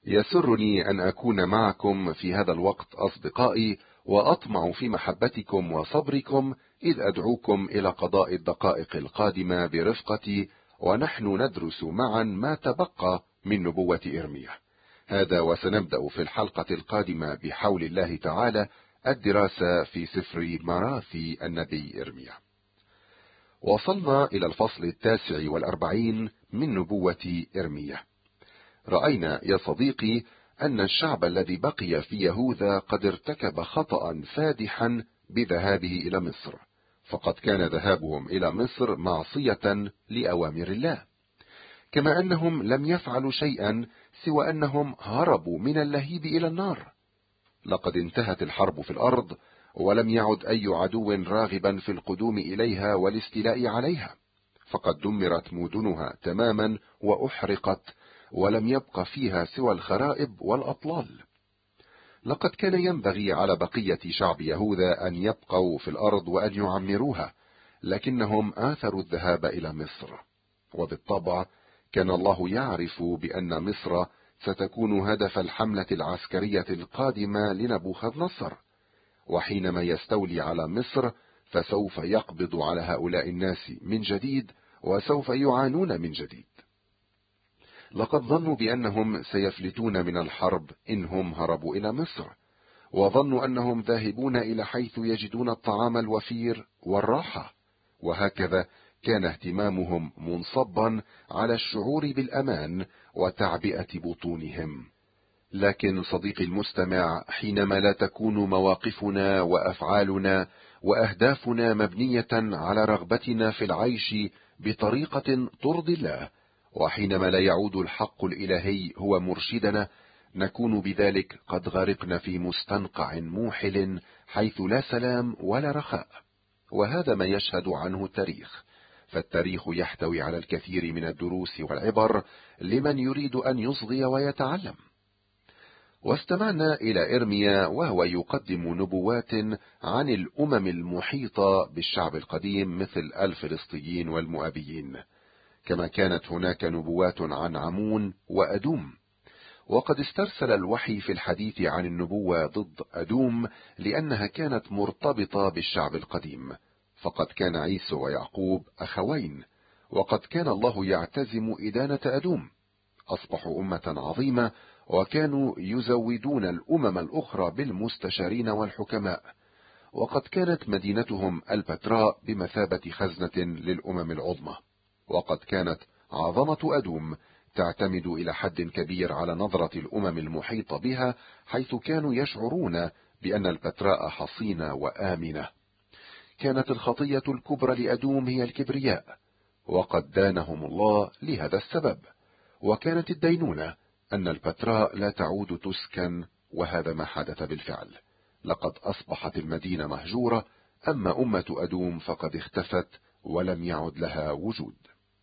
يسرني أن أكون معكم في هذا الوقت أصدقائي، وأطمع في محبتكم وصبركم إذ أدعوكم إلى قضاء الدقائق القادمة برفقتي، ونحن ندرس معا ما تبقى من نبوة إرميا. هذا وسنبدأ في الحلقة القادمة بحول الله تعالى الدراسة في سفر مراثي النبي إرميا. وصلنا إلى الفصل 49 من نبوة إرميا. رأينا يا صديقي أن الشعب الذي بقي في يهوذا قد ارتكب خطأ فادحا بذهابه إلى مصر، فقد كان ذهابهم إلى مصر معصية لأوامر الله، كما أنهم لم يفعلوا شيئا سوى أنهم هربوا من اللهيب إلى النار. لقد انتهت الحرب في الأرض، ولم يعد أي عدو راغبا في القدوم إليها والاستيلاء عليها، فقد دمرت مدنها تماما وأحرقت، ولم يبق فيها سوى الخرائب والأطلال. لقد كان ينبغي على بقية شعب يهوذا أن يبقوا في الأرض وأن يعمروها، لكنهم آثروا الذهاب إلى مصر. وبالطبع كان الله يعرف بأن مصر ستكون هدف الحملة العسكرية القادمة لنبوخذ نصر، وحينما يستولي على مصر فسوف يقبض على هؤلاء الناس من جديد، وسوف يعانون من جديد. لقد ظنوا بأنهم سيفلتون من الحرب إنهم هربوا إلى مصر، وظنوا أنهم ذاهبون إلى حيث يجدون الطعام الوفير والراحة، وهكذا كان اهتمامهم منصبا على الشعور بالأمان وتعبئة بطونهم. لكن صديقي المستمع، حينما لا تكون مواقفنا وأفعالنا وأهدافنا مبنية على رغبتنا في العيش بطريقة ترضي الله، وحينما لا يعود الحق الإلهي هو مرشدنا، نكون بذلك قد غرقنا في مستنقع موحل حيث لا سلام ولا رخاء. وهذا ما يشهد عنه التاريخ، فالتاريخ يحتوي على الكثير من الدروس والعبر لمن يريد أن يصغي ويتعلم. واستمعنا إلى إرميا وهو يقدم نبوات عن الأمم المحيطة بالشعب القديم مثل الفلسطينيين والمؤابيين، كما كانت هناك نبوات عن عمون وأدوم. وقد استرسل الوحي في الحديث عن النبوة ضد أدوم لأنها كانت مرتبطة بالشعب القديم، فقد كان عيسو ويعقوب أخوين، وقد كان الله يعتزم إدانة أدوم. أصبحوا أمة عظيمة، وكانوا يزودون الأمم الأخرى بالمستشارين والحكماء، وقد كانت مدينتهم البتراء بمثابة خزنة للأمم العظمى. وقد كانت عظمة أدوم تعتمد إلى حد كبير على نظرة الأمم المحيطة بها، حيث كانوا يشعرون بأن البتراء حصينة وآمنة. كانت الخطية الكبرى لأدوم هي الكبرياء، وقد دانهم الله لهذا السبب. وكانت الدينونة أن البتراء لا تعود تسكن، وهذا ما حدث بالفعل. لقد أصبحت المدينة مهجورة، أما أمة أدوم فقد اختفت ولم يعد لها وجود.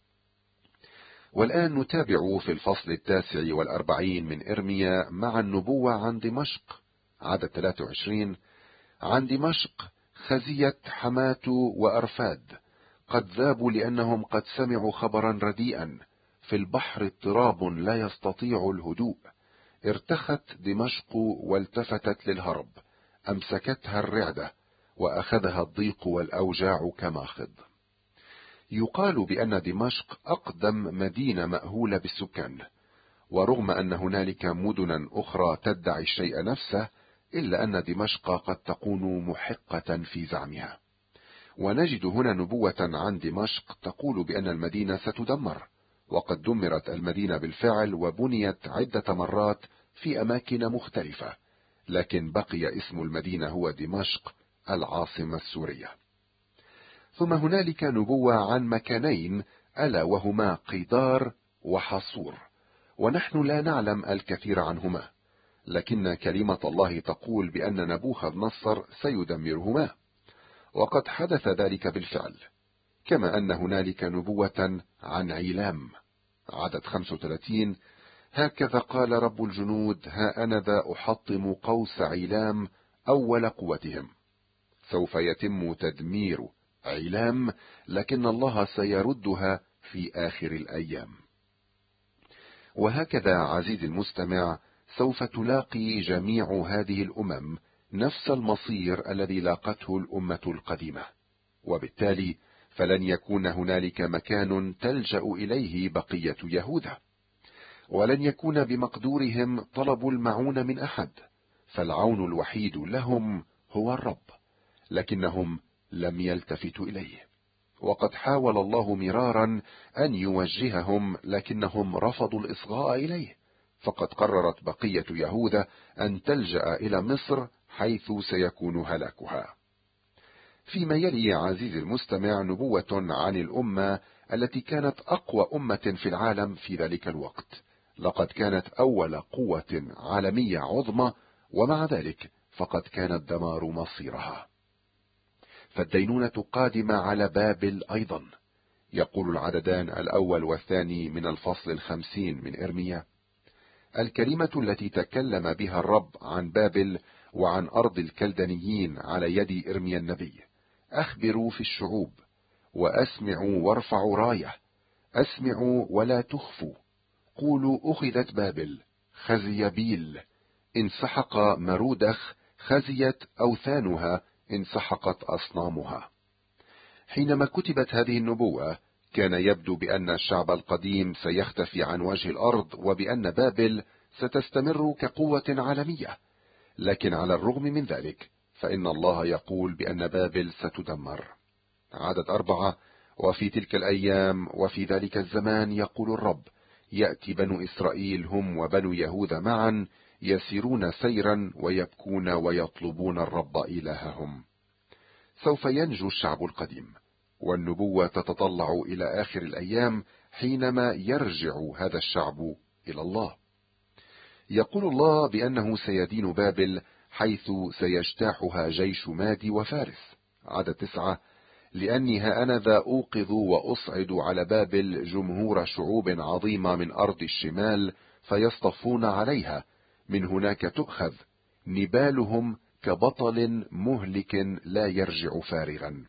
والآن نتابع في الفصل 49 من إرميا مع النبوة عن دمشق. عدد 23: عن دمشق خزيت حماة وأرفاد، قد ذابوا لأنهم قد سمعوا خبرا رديئا، في البحر اضطراب لا يستطيع الهدوء. ارتخت دمشق والتفتت للهرب، أمسكتها الرعدة، وأخذها الضيق والأوجاع كماخض. يقال بأن دمشق أقدم مدينة مأهولة بالسكان، ورغم أن هنالك مدنا أخرى تدعي الشيء نفسه، إلا أن دمشق قد تكون محقة في زعمها. ونجد هنا نبوة عن دمشق تقول بأن المدينة ستدمر، وقد دمرت المدينة بالفعل وبنيت عدة مرات في أماكن مختلفة، لكن بقي اسم المدينة هو دمشق العاصمة السورية. ثم هنالك نبوة عن مكانين، ألا وهما قيدار وحصور، ونحن لا نعلم الكثير عنهما، لكن كلمة الله تقول بأن نبوخذ نصر سيدمرهما، وقد حدث ذلك بالفعل. كما أن هنالك نبوة عن عيلام. عدد 35: هكذا قال رب الجنود، ها أنا ذا أحطم قوس عيلام أول قوتهم. سوف يتم تدمير عيلام، لكن الله سيردها في آخر الأيام. وهكذا عزيزي المستمع، سوف تلاقي جميع هذه الأمم نفس المصير الذي لاقته الأمة القديمة، وبالتالي فلن يكون هنالك مكان تلجأ إليه بقية يهوذا، ولن يكون بمقدورهم طلب المعونة من أحد، فالعون الوحيد لهم هو الرب، لكنهم لم يلتفتوا إليه. وقد حاول الله مرارا أن يوجههم، لكنهم رفضوا الإصغاء إليه، فقد قررت بقية يهوذا أن تلجأ إلى مصر حيث سيكون هلاكها. فيما يلي عزيزي المستمع نبوة عن الأمة التي كانت أقوى أمة في العالم في ذلك الوقت، لقد كانت أول قوة عالمية عظمى، ومع ذلك فقد كان الدمار مصيرها. فالدينونة قادمة على بابل أيضا. يقول العددان الأول والثاني من الفصل 50 من إرميا: الكلمة التي تكلم بها الرب عن بابل وعن أرض الكلدانيين على يد إرميا النبي: أخبروا في الشعوب، وأسمعوا وارفعوا راية، أسمعوا ولا تخفوا، قولوا أخذت بابل، خزي بيل، انسحق مرودخ، خزيت أوثانها، انسحقت أصنامها. حينما كتبت هذه النبوة كان يبدو بأن الشعب القديم سيختفي عن وجه الأرض، وبأن بابل ستستمر كقوة عالمية، لكن على الرغم من ذلك فإن الله يقول بأن بابل ستدمر. عدد 4: وفي تلك الأيام وفي ذلك الزمان يقول الرب: يأتي بنو إسرائيل هم وبنو يهوذا معا، يسيرون سيرا ويبكون ويطلبون الرب إلههم. سوف ينجو الشعب القديم، والنبوة تتطلع إلى آخر الأيام حينما يرجع هذا الشعب إلى الله. يقول الله بأنه سيدين بابل حيث سيجتاحها جيش مادي وفارس. عدد 9: لأني ها أنا ذا أوقظ وأصعد على بابل جمهور شعوب عظيمة من أرض الشمال، فيصطفون عليها، من هناك تؤخذ، نبالهم كبطل مهلك لا يرجع فارغا.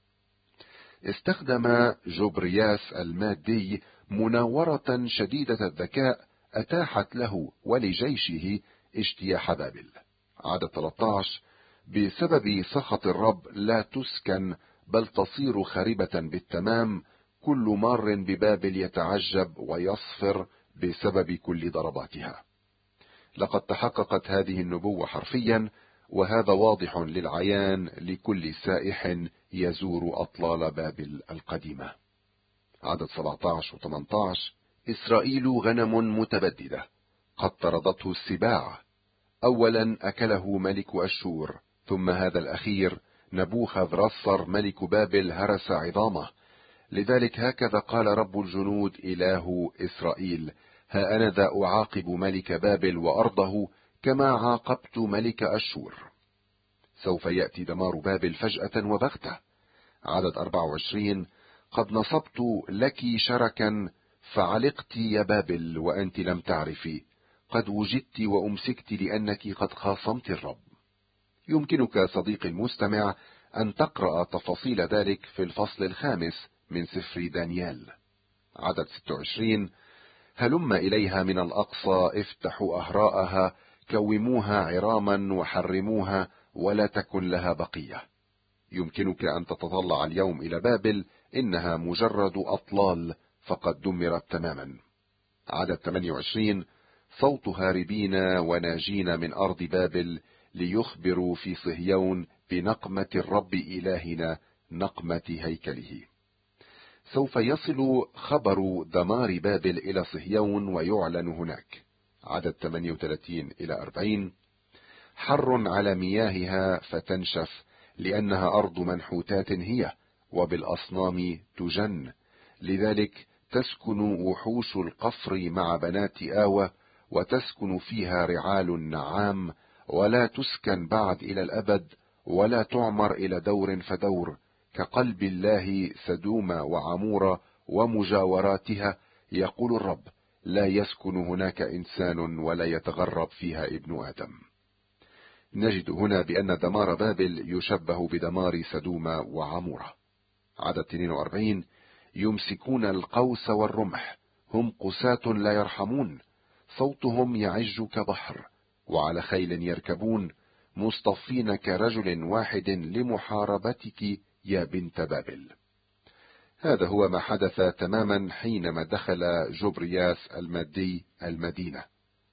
استخدم جبرياس المادي مناورة شديدة الذكاء أتاحت له ولجيشه اجتياح بابل. عدد 13: بسبب سخط الرب لا تسكن، بل تصير خربة بالتمام، كل مار ببابل يتعجب ويصفر بسبب كل ضرباتها. لقد تحققت هذه النبوة حرفيا، وهذا واضح للعيان لكل سائح يزور أطلال بابل القديمة. عدد 17 و18: إسرائيل غنم متبددة، قد طردته السباع، أولا أكله ملك أشور، ثم هذا الأخير نبوخذ رصر ملك بابل هرس عظامه. لذلك هكذا قال رب الجنود إله إسرائيل: ها أنا ذا أعاقب ملك بابل وأرضه كما عاقبت ملك أشور. سوف يأتي دمار بابل فجأة وبغتة. عدد 24: قد نصبت لك شركا فعلقت يا بابل وأنت لم تعرفي، قد وجدت وأمسكت لأنك قد خاصمت الرب. يمكنك صديقي المستمع أن تقرأ تفاصيل ذلك في الفصل 5 من سفر دانيال. عدد 26: هلم إليها من الأقصى، افتحوا أهراءها، كوموها عراما وحرموها، ولا تكن لها بقية. يمكنك أن تتطلع اليوم إلى بابل، إنها مجرد أطلال فقد دمرت تماما. عدد 28: صوت هاربين وناجين من أرض بابل، ليخبروا في صهيون بنقمة الرب إلهنا، نقمة هيكله. سوف يصل خبر دمار بابل إلى صهيون ويعلن هناك. عدد 38 إلى 40: حر على مياهها فتنشف، لأنها أرض منحوتات هي، وبالأصنام تجن، لذلك تسكن وحوش القفر مع بنات آوى، وتسكن فيها رعال النعام، ولا تسكن بعد إلى الأبد، ولا تعمر إلى دور فدور، كقلب الله سدوم وعمورة ومجاوراتها، يقول الرب: لا يسكن هناك إنسان ولا يتغرب فيها ابن آدم. نجد هنا بأن دمار بابل يشبه بدمار سدوم وعمورة. عدد 42: يمسكون القوس والرمح، هم قساة لا يرحمون، صوتهم يعج كبحر، وعلى خيل يركبون، مصطفين كرجل واحد لمحاربتك يا بنت بابل. هذا هو ما حدث تماما حينما دخل جبرياس المادي المدينة.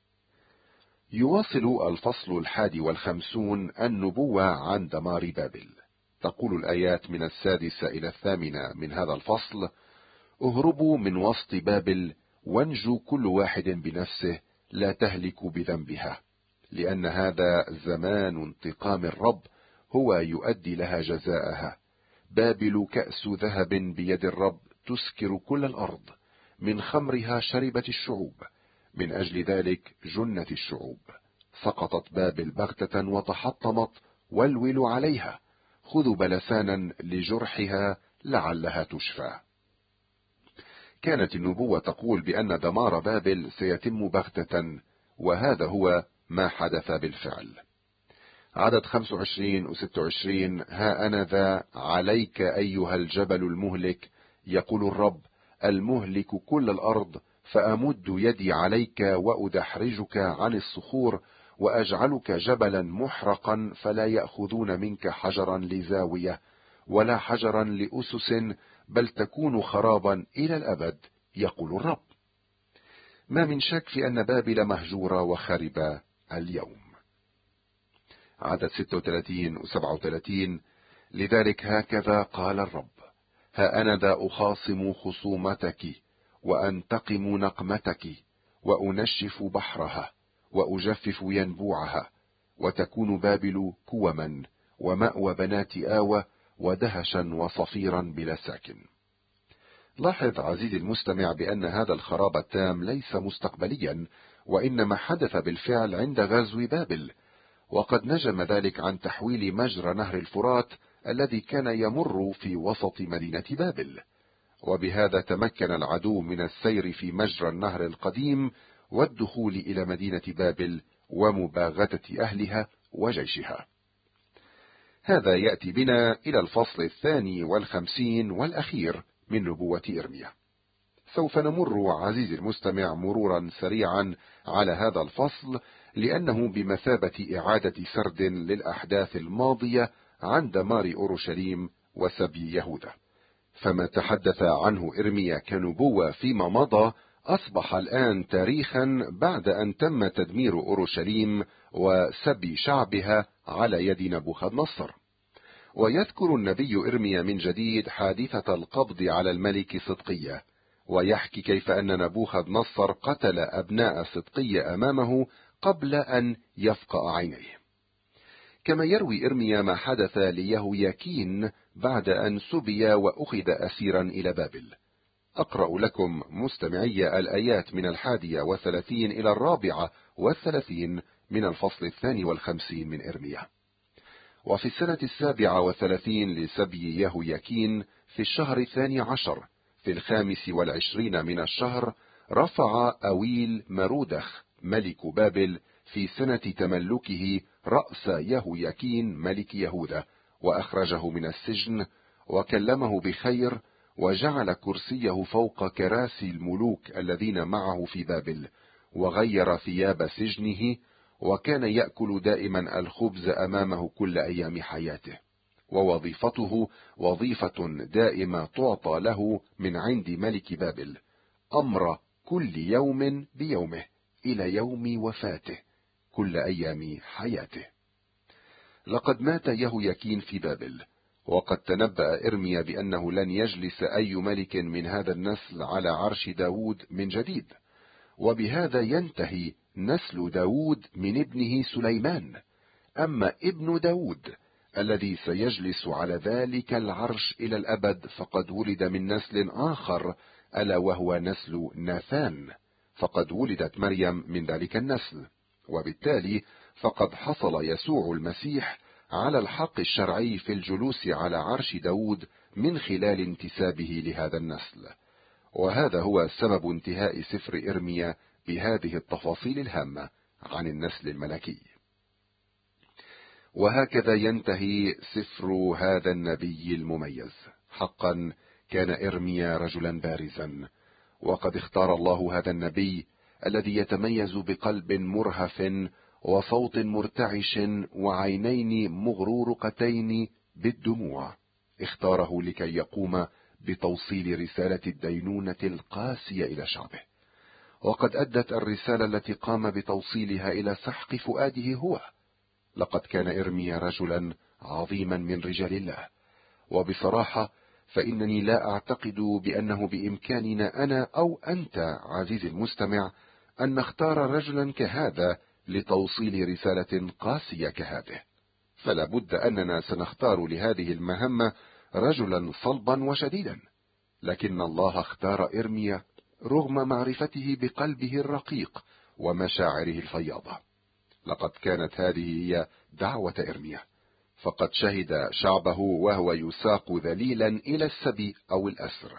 يواصل الفصل 51 النبوة عن دمار بابل. تقول الآيات من 6 إلى 8 من هذا الفصل: اهربوا من وسط بابل، وانجوا كل واحد بنفسه، لا تهلكوا بذنبها، لأن هذا زمان انتقام الرب، هو يؤدي لها جزاءها. بابل كأس ذهب بيد الرب، تسكر كل الأرض، من خمرها شربت الشعوب، من أجل ذلك جنت الشعوب. سقطت بابل بغتة وتحطمت، والولوا عليها، خذوا بلسانا لجرحها لعلها تشفى. كانت النبوة تقول بأن دمار بابل سيتم بغتة، وهذا هو ما حدث بالفعل. عدد 25 و 26: ها أنا ذا عليك أيها الجبل المهلك، يقول الرب، المهلك كل الأرض، فأمد يدي عليك وأدحرجك عن الصخور، وأجعلك جبلا محرقا، فلا يأخذون منك حجرا لزاوية ولا حجرا لأسس، بل تكون خرابا إلى الأبد، يقول الرب. ما من شك في أن بابل مهجورة وخربة اليوم. عدد 36 و 37: لذلك هكذا قال الرب، ها أنا ذا أخاصم خصومتك، وأنتقم نقمتك، وأنشف بحرها، وأجفف ينبوعها، وتكون بابل كوما، ومأوى بنات آوى، ودهشا وصفيرا بلا ساكن. لاحظ عزيزي المستمع بأن هذا الخراب التام ليس مستقبليا، وإنما حدث بالفعل عند غزو بابل، وقد نجم ذلك عن تحويل مجرى نهر الفرات الذي كان يمر في وسط مدينة بابل، وبهذا تمكن العدو من السير في مجرى النهر القديم والدخول إلى مدينة بابل ومباغتة أهلها وجيشها. هذا يأتي بنا إلى الفصل 52 والأخير من نبوة إرميا. سوف نمر عزيزي المستمع مرورا سريعا على هذا الفصل، لأنه بمثابة إعادة سرد للأحداث الماضية عن دمار أورشليم وسبي يهوذا. فما تحدث عنه إرميا كنبوة فيما مضى أصبح الآن تاريخا بعد أن تم تدمير أورشليم وسبي شعبها على يد نبوخذ نصر. ويذكر النبي إرميا من جديد حادثة القبض على الملك صدقية، ويحكي كيف أن نبوخذ نصر قتل أبناء صدقية أمامه قبل أن يفقأ عينيه. كما يروي إرميا ما حدث ليهوياكين بعد أن سبي وأخذ أسيرا إلى بابل. أقرأ لكم مستمعي الآيات من 31 إلى 34 من الفصل 52 من إرميا. وفي السنة 37 لسبي يهوياكين، في الشهر 12 في 25 من الشهر، رفع أويل مرودخ ملك بابل في سنة تملكه رأس يهوياكين ملك يهوذا، وأخرجه من السجن، وكلمه بخير، وجعل كرسيه فوق كراسي الملوك الذين معه في بابل، وغير ثياب سجنه، وكان يأكل دائما الخبز أمامه كل أيام حياته. ووظيفته وظيفة دائمة تعطى له من عند ملك بابل، أمر كل يوم بيومه إلى يوم وفاته، كل أيام حياته. لقد مات يهوياكين في بابل، وقد تنبأ إرميا بأنه لن يجلس أي ملك من هذا النسل على عرش داود من جديد، وبهذا ينتهي نسل داود من ابنه سليمان. أما ابن داود الذي سيجلس على ذلك العرش إلى الأبد فقد ولد من نسل آخر، ألا وهو نسل ناثان، فقد ولدت مريم من ذلك النسل، وبالتالي فقد حصل يسوع المسيح على الحق الشرعي في الجلوس على عرش داود من خلال انتسابه لهذا النسل. وهذا هو سبب انتهاء سفر إرميا بهذه التفاصيل الهامة عن النسل الملكي. وهكذا ينتهي سفر هذا النبي المميز. حقا كان إرميا رجلا بارزا، وقد اختار الله هذا النبي الذي يتميز بقلب مرهف وصوت مرتعش وعينين مغرورقتين بالدموع، اختاره لكي يقوم بتوصيل رسالة الدينونة القاسية إلى شعبه. وقد أدت الرسالة التي قام بتوصيلها إلى سحق فؤاده هو. لقد كان إرميا رجلا عظيما من رجال الله، وبصراحة فإنني لا أعتقد بأنه بإمكاننا أنا أو أنت عزيزي المستمع أن نختار رجلا كهذا لتوصيل رسالة قاسية كهذه، فلا بد أننا سنختار لهذه المهمة رجلا صلبا وشديدا. لكن الله اختار إرميا رغم معرفته بقلبه الرقيق ومشاعره الفياضة. لقد كانت هذه هي دعوة إرميا، فقد شهد شعبه وهو يساق ذليلا إلى السبي أو الأسر.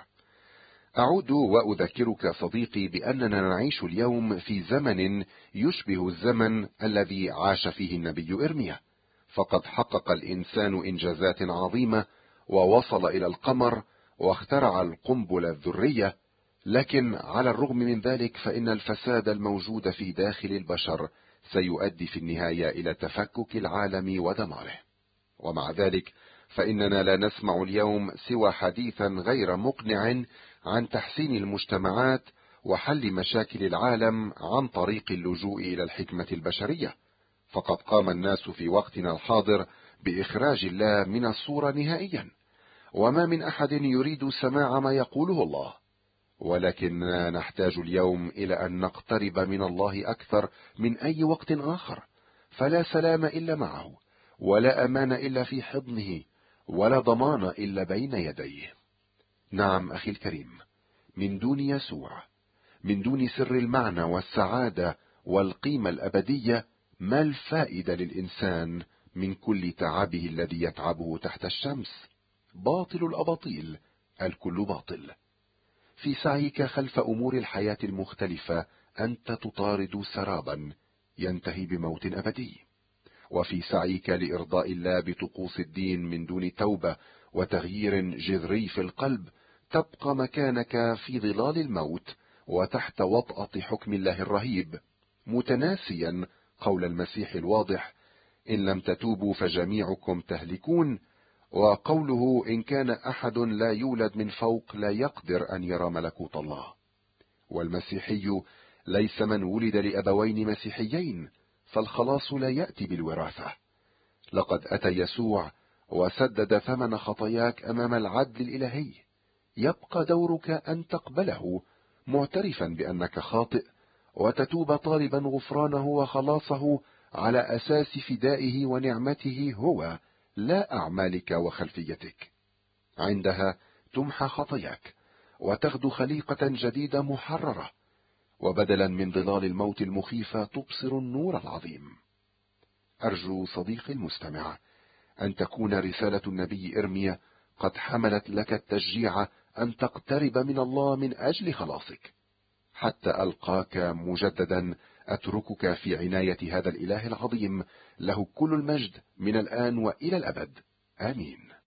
أعود وأذكرك صديقي بأننا نعيش اليوم في زمن يشبه الزمن الذي عاش فيه النبي إرميا، فقد حقق الإنسان إنجازات عظيمة ووصل إلى القمر واخترع القنبلة الذرية، لكن على الرغم من ذلك فإن الفساد الموجود في داخل البشر سيؤدي في النهاية إلى تفكك العالم ودماره. ومع ذلك فإننا لا نسمع اليوم سوى حديثا غير مقنع عن تحسين المجتمعات وحل مشاكل العالم عن طريق اللجوء إلى الحكمة البشرية. فقد قام الناس في وقتنا الحاضر بإخراج الله من الصورة نهائيا، وما من أحد يريد سماع ما يقوله الله، ولكننا نحتاج اليوم إلى أن نقترب من الله أكثر من أي وقت آخر، فلا سلام إلا معه، ولا أمان إلا في حضنه، ولا ضمان إلا بين يديه. نعم أخي الكريم، من دون يسوع، من دون سر المعنى والسعادة والقيمة الأبدية، ما الفائدة للإنسان من كل تعبه الذي يتعبه تحت الشمس؟ باطل الأباطيل، الكل باطل. في سعيك خلف أمور الحياة المختلفة أنت تطارد سرابا ينتهي بموت أبدي، وفي سعيك لإرضاء الله بطقوس الدين من دون توبة وتغيير جذري في القلب تبقى مكانك في ظلال الموت وتحت وطأة حكم الله الرهيب، متناسيا قول المسيح الواضح: إن لم تتوبوا فجميعكم تهلكون، وقوله: إن كان أحد لا يولد من فوق لا يقدر أن يرى ملكوت الله. والمسيحي ليس من ولد لأبوين مسيحيين، فالخلاص لا يأتي بالوراثة. لقد أتى يسوع وسدد ثمن خطاياك أمام العدل الإلهي. يبقى دورك أن تقبله معترفا بأنك خاطئ، وتتوب طالبا غفرانه وخلاصه على أساس فدائه ونعمته هو، لا أعمالك وخلفيتك. عندها تمحى خطاياك وتغدو خليقة جديدة محررة، وبدلا من ظلال الموت المخيفة تبصر النور العظيم. أرجو صديقي المستمع أن تكون رسالة النبي إرميا قد حملت لك التشجيع أن تقترب من الله من أجل خلاصك. حتى ألقاك مجددا أتركك في عناية هذا الإله العظيم، له كل المجد من الآن وإلى الأبد. آمين.